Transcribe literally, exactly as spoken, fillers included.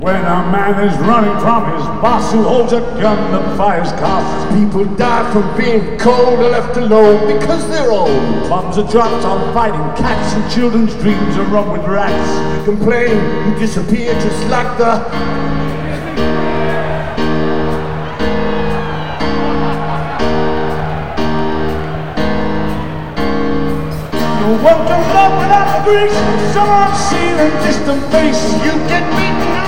When a man is running from his boss who holds a gun that fires costs. People die from being cold or left alone because they're old. Bombs are dropped on fighting cats and children's dreams are run with rats. You complain, you disappear just like the... You won't go love without the grease. Someone see a distant face. You get beaten